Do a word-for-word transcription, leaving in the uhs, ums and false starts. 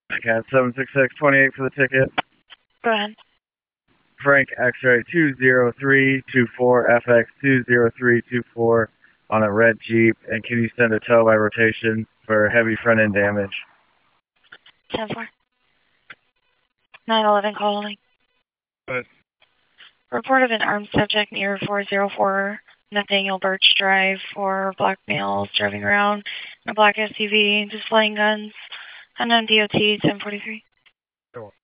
Cat seven six six twenty-eight for the ticket. Go ahead. Frank X-ray two zero three two four F X two zero three two four on a red Jeep, and can you send a tow by rotation for heavy front end damage? ten four. nine eleven calling. Good. Report of an armed subject near four oh four Nathaniel Birch Drive for black males driving around in a black S U V, displaying guns. Unknown D O T ten forty-three.